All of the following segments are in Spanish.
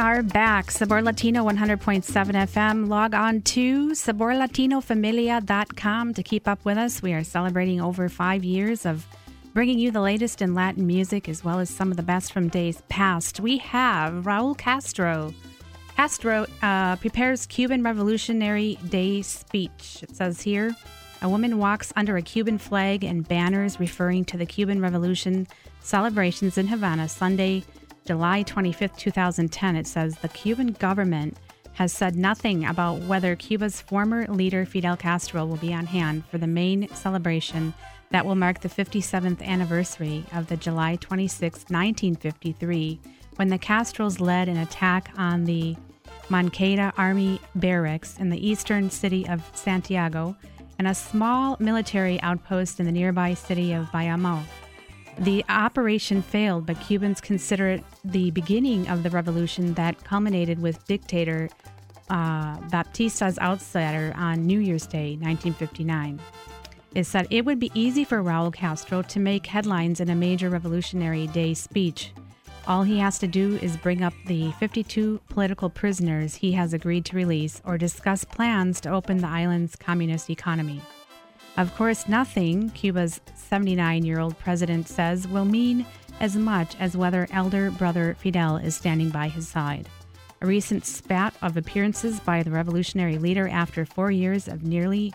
are back. Sabor Latino 100.7 FM. Log on to saborlatinofamilia.com to keep up with us. We are celebrating over 5 years of bringing you the latest in Latin music as well as some of the best from days past. We have Raul Castro. Castro prepares Cuban Revolutionary Day speech. It says here, a woman walks under a Cuban flag and banners referring to the Cuban Revolution celebrations in Havana Sunday, July 25th, 2010. It says the Cuban government has said nothing about whether Cuba's former leader Fidel Castro will be on hand for the main celebration that will mark the 57th anniversary of the July 26, 1953, when the Castros led an attack on the Moncada Army barracks in the eastern city of Santiago and a small military outpost in the nearby city of Bayamo. The operation failed, but Cubans consider it the beginning of the revolution that culminated with dictator Baptista's outsider on New Year's Day, 1959. It said it would be easy for Raul Castro to make headlines in a major Revolutionary Day speech. All he has to do is bring up the 52 political prisoners he has agreed to release or discuss plans to open the island's communist economy. Of course, nothing, Cuba's 79-year-old president says, will mean as much as whether elder brother Fidel is standing by his side. A recent spat of appearances by the revolutionary leader after 4 years of nearly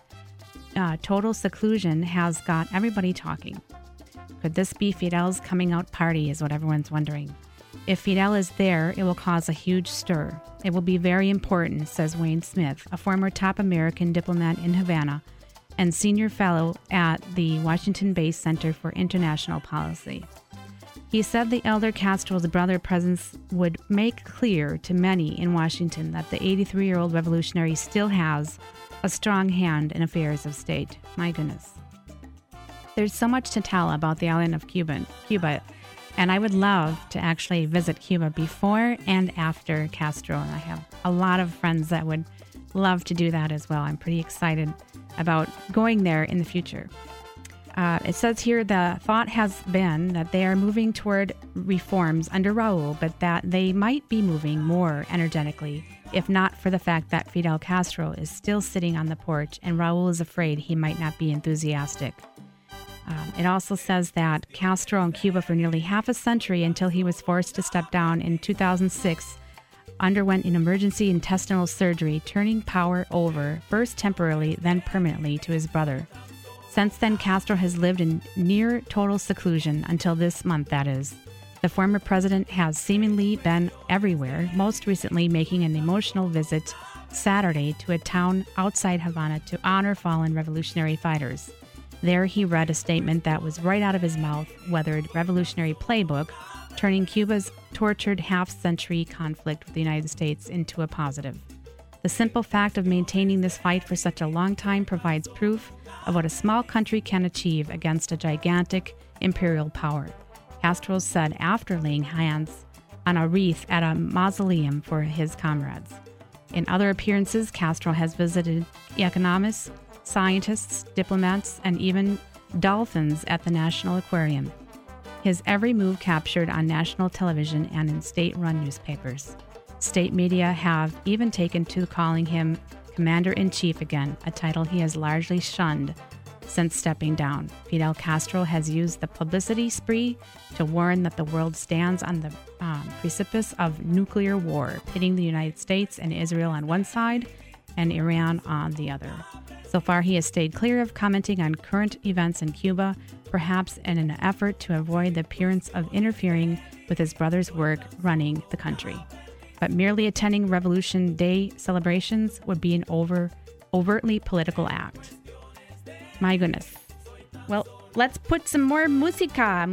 total seclusion has got everybody talking. Could this be Fidel's coming out party is what everyone's wondering. If Fidel is there, it will cause a huge stir. It will be very important, says Wayne Smith, a former top American diplomat in Havana and senior fellow at the Washington-based Center for International Policy. He said the elder Castro's brother presence would make clear to many in Washington that the 83-year-old revolutionary still has a strong hand in affairs of state. My goodness. There's so much to tell about the island of Cuba, and I would love to actually visit Cuba before and after Castro, and I have a lot of friends that would love to do that as well. I'm pretty excited about going there in the future. It says here the thought has been that they are moving toward reforms under Raul, but that they might be moving more energetically, if not for the fact that Fidel Castro is still sitting on the porch and Raul is afraid he might not be enthusiastic. It also says that Castro in Cuba for nearly half a century until he was forced to step down in 2006 underwent an emergency intestinal surgery, turning power over, first temporarily, then permanently, to his brother. Since then, Castro has lived in near total seclusion until this month, that is. The former president has seemingly been everywhere, most recently making an emotional visit Saturday to a town outside Havana to honor fallen revolutionary fighters. There he read a statement that was right out of his mouth-weathered revolutionary playbook, turning Cuba's tortured half-century conflict with the United States into a positive. The simple fact of maintaining this fight for such a long time provides proof of what a small country can achieve against a gigantic imperial power, Castro said after laying hands on a wreath at a mausoleum for his comrades. In other appearances, Castro has visited economists, scientists, diplomats, and even dolphins at the National Aquarium. His every move captured on national television and in state-run newspapers. State media have even taken to calling him Commander-in-Chief again, a title he has largely shunned since stepping down. Fidel Castro has used the publicity spree to warn that the world stands on the precipice of nuclear war, pitting the United States and Israel on one side and Iran on the other. So far, he has stayed clear of commenting on current events in Cuba, perhaps in an effort to avoid the appearance of interfering with his brother's work running the country. But merely attending Revolution Day celebrations would be an overtly political act. My goodness. Well, let's put some more música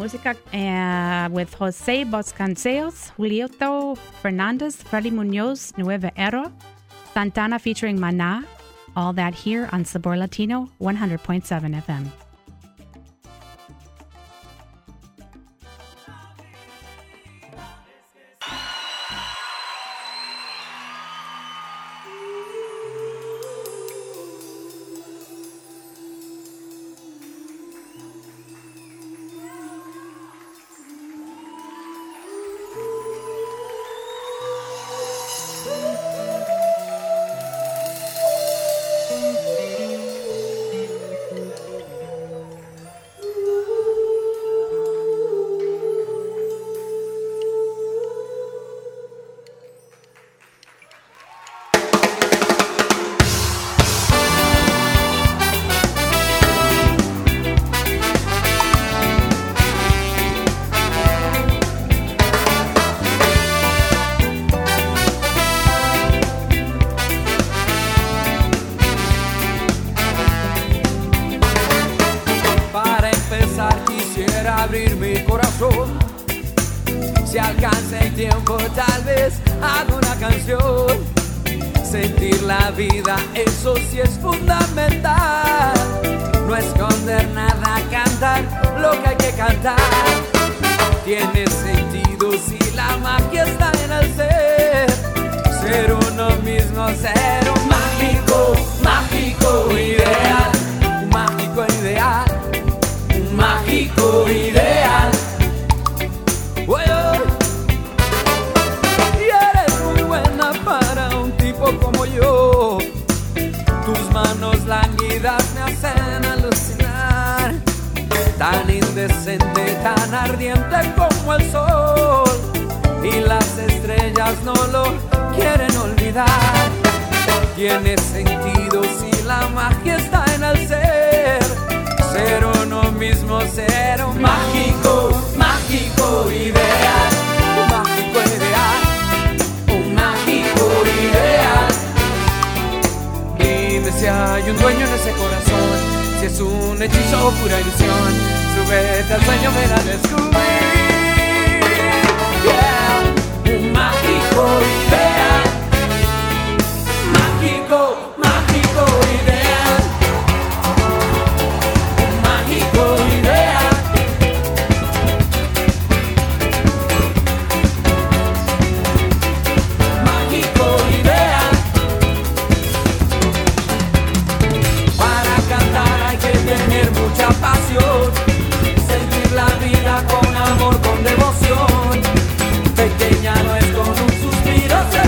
with Jose Vasconcelos, Julito Fernandez, Freddy Munoz, Nueva Era, Santana featuring Maná, all that here on Sabor Latino 100.7 FM. empezar quisiera abrir mi corazón. Si alcanza el tiempo tal vez hago una canción. Sentir la vida, eso sí es fundamental. No esconder nada, cantar lo que hay que cantar. Tiene sentido si la magia está en el ser. Ser uno mismo, ser un mágico, mágico ideal. Un mágico ideal, un mágico ideal. Y eres muy buena para un tipo como yo. Tus manos lánguidas me hacen alucinar. Tan indecente, tan ardiente como el sol. Y las estrellas no lo quieren olvidar. Tiene sentido si la magia está en el ser. Ser uno mismo, ser un mágico, mágico ideal. Un mágico ideal, un mágico ideal. Dime si hay un dueño en ese corazón, si es un hechizo o pura ilusión. Súbete al sueño, ven a descubrir. Yeah. Un mágico ideal. Mágico, mágico ideal. Un mágico ideal. Mágico ideal. Para cantar hay que tener mucha pasión. Sentir la vida con amor, con devoción. Pequeña no es con un suspiro.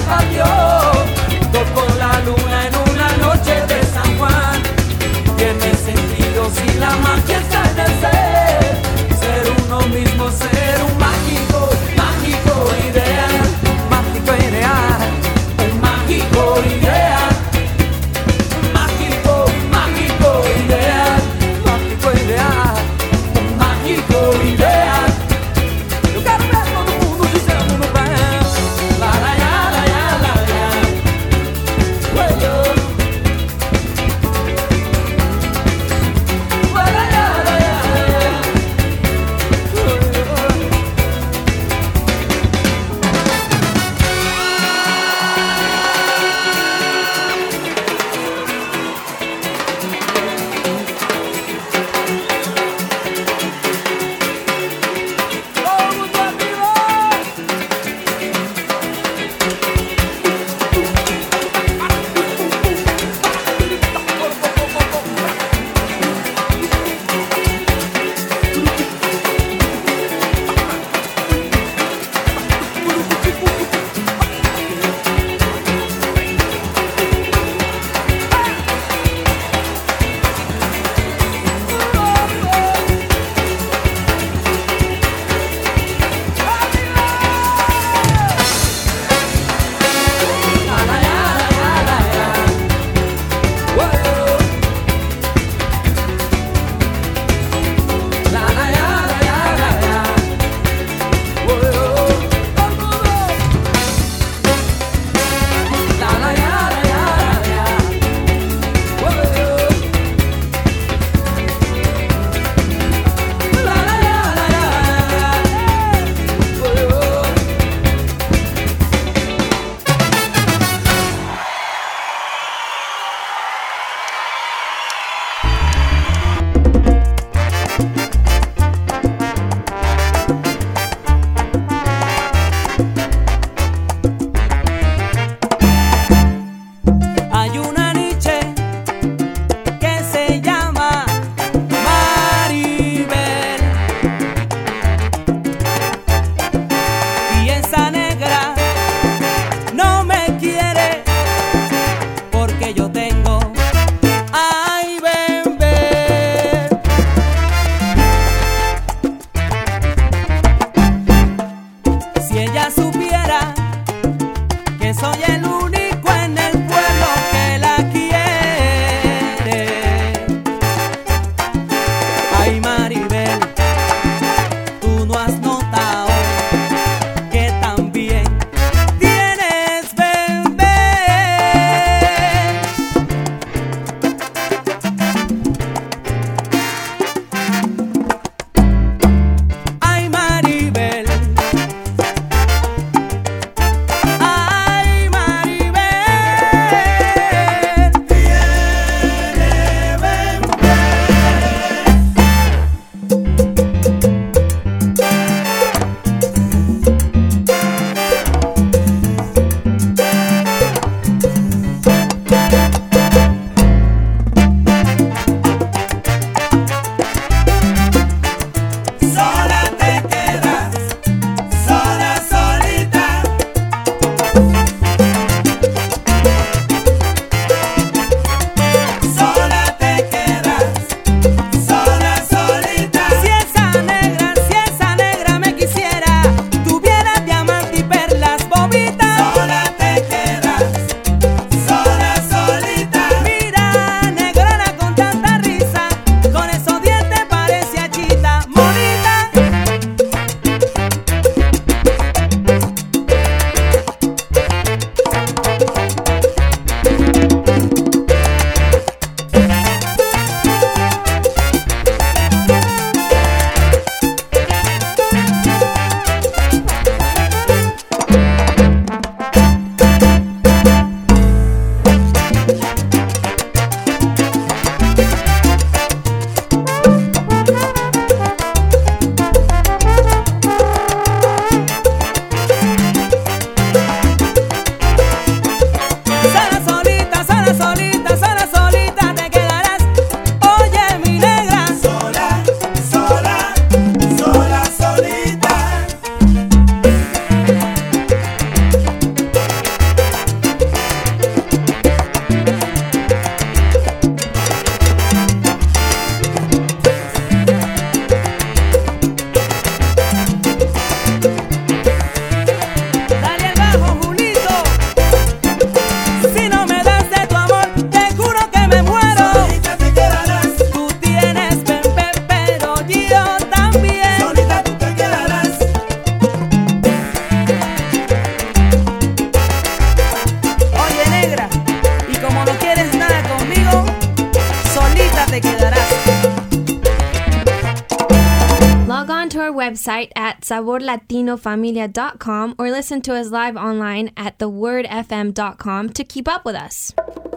Log on to our website at saborlatinofamilia.com or listen to us live online at thewordfm.com to keep up with us.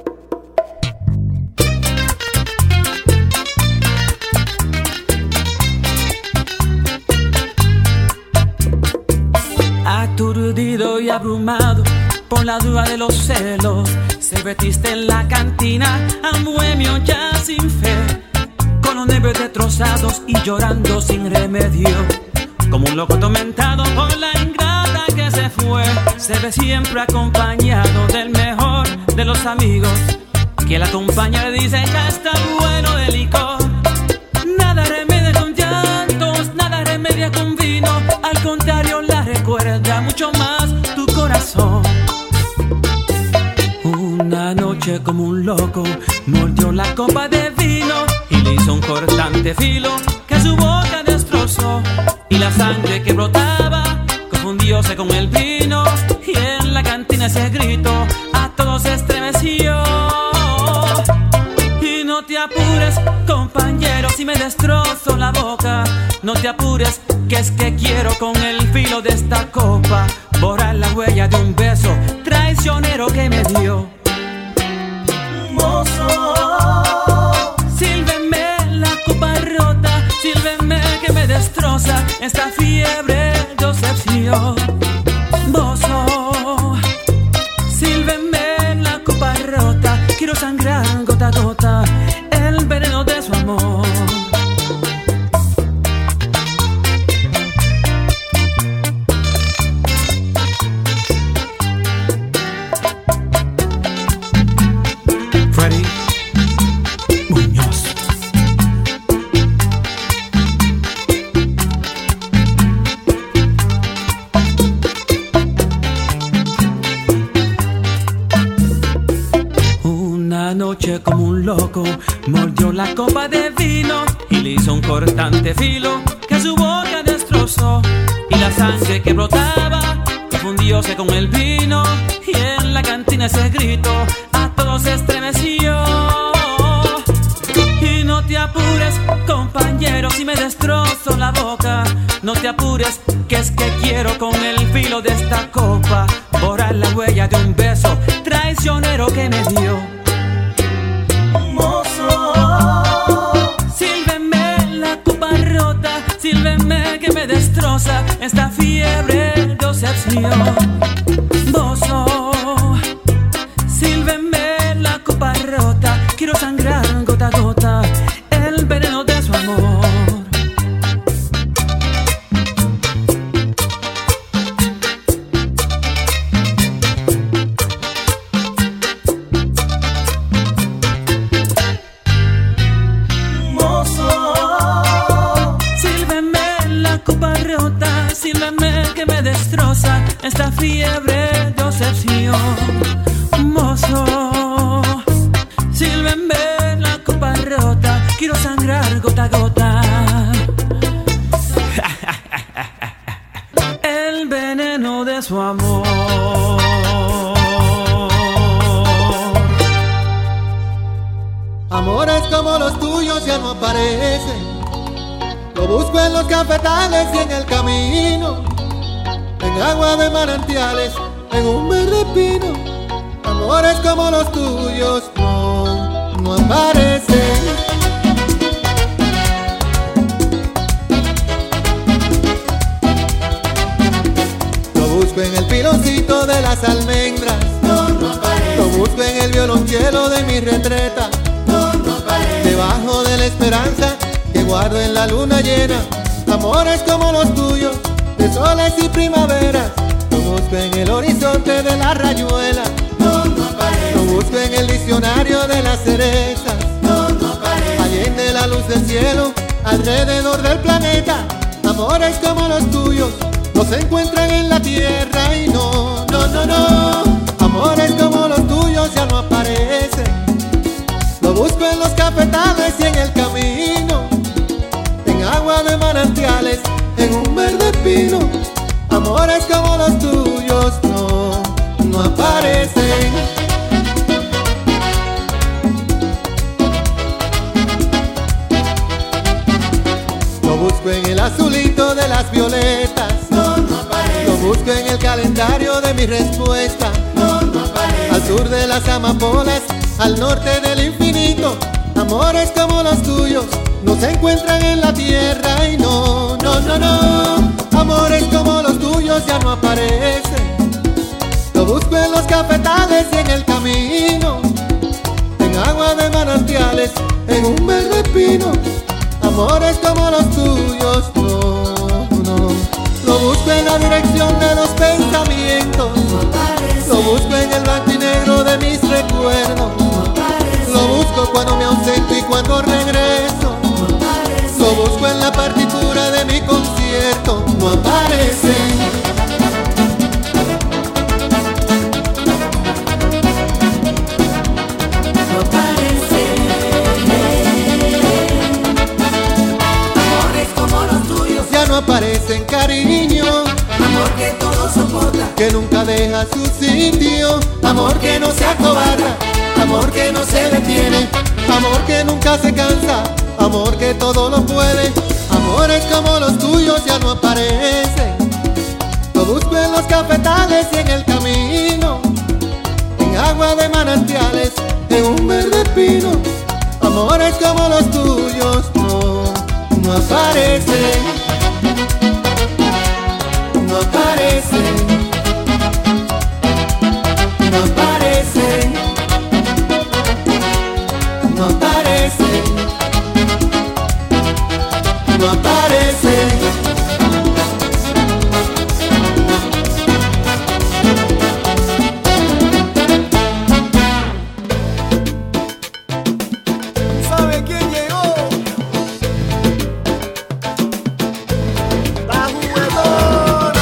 Aturdido y abrumado por la duda de los celos, se vestiste en la cantina a un bohemio ya sin fe, con los nervios destrozados y llorando sin remedio, como un loco atormentado por la ingrata que se fue. Se ve siempre acompañado del mejor de los amigos, que la acompaña le dice ya está bueno de licor. Nada remedia con llantos, nada remedia con vino, al contrario la recuerda mucho más tu corazón. Una noche como un loco mordió la copa de vino y le hizo un cortante filo que su boca destrozó, y la sangre que brotaba confundióse con el vino, y en la cantina ese grito a todos estremeció. Y no te apures, compañero, si me destrozo la boca, no te apures, que es que quiero con el filo de esta copa borrar la huella de un beso traicionero que me dio. Mozo, sírveme la copa rota, sírveme que me destroza esta fiebre de obsesión. Mozo, sírveme la copa rota, quiero sangrar gota a gota el veneno de su amor. Como un loco mordió la copa de vino y le hizo un cortante filo que su boca destrozó, y la sangre que brotaba confundióse con el vino, y en la cantina ese grito a todos estremeció. Y no te apures, compañero, si me destrozo la boca, no te apures, que es que quiero con el filo de esta copa borrar la huella de un beso traicionero que me dio. Sírveme que me destroza esta fiebre de obsesión. Mozo, sírveme la copa rota, quiero sangrar gota a gota el veneno de su amor. Sírveme que me destroza esta fiebre de obsesión. Mozo, sírveme la copa rota, quiero sangrar gota a gota el veneno de su amor. Amores como los tuyos ya no aparecen, lo busco en los cafetales y en el camino, en agua de manantiales, en un verde pino. Amores como los tuyos no aparecen. Lo busco en el piloncito de las almendras, no aparece. Lo busco en el violonchelo de mi retreta, no aparece. Debajo de la esperanza que guardo en la luna llena. Amores como los tuyos, de soles y primaveras, lo busco en el horizonte de la rayuela, no aparece. Lo busco en el diccionario de las cerezas, no aparece. Allende la luz del cielo, alrededor del planeta. Amores como los tuyos, no se encuentran en la tierra y no. Amores como los tuyos ya no aparecen. Lo busco en los cafetales y en el camino, en agua de manantiales, en un verde pino. Amores como los tuyos no aparecen. Lo busco en el azulito de las violetas. No, no aparece. Lo busco en el calendario de mi respuesta. No, no aparece. Al sur de las amapolas, al norte del infinito. Amores como los tuyos no se encuentran en la tierra. Y no, no, no, no. Amores como los tuyos ya no aparecen. Lo busco en los cafetales y en el camino, en agua de manantiales, en un verde pino. Amores como los tuyos, no, no. Lo busco en la dirección de los pensamientos. Lo busco en el blanco y negro de mis recuerdos. Lo busco cuando me ausento y cuando regreso. Lo busco en la partitura de mi concierto. No aparece. No aparecen, cariño. Amor que todo soporta, que nunca deja su sitio. amor que no se acobarda, amor que no se detiene, Amor que nunca se cansa, amor que todo lo puede. Amores como los tuyos ya no aparecen. Lo busco en los cafetales y en el camino, en agua de manantiales, en un verde pino. Amores como los tuyos no, no aparecen. No aparecen, no aparecen, no aparecen, no aparecen. ¿Sabe quién llegó? La juguetona.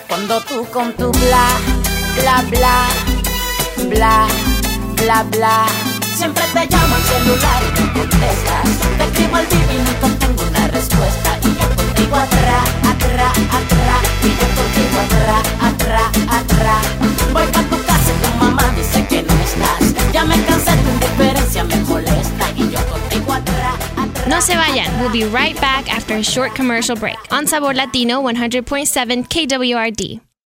Cuando tú con tu bla, bla, bla, bla, bla, bla. Siempre te llamo al celular y no contestas. Te escribo al vivo y nunca tengo una respuesta. Y yo contigo atrás, atrás, atrás. Y yo contigo atrás, atrás, atrás. Voy pa' tu casa y tu mamá dice que no estás. Ya me cansé, tu indiferencia me molesta. Y yo contigo atrás, atrás. No se vayan. We'll be right back after a short commercial break on Sabor Latino 100.7 KWRD.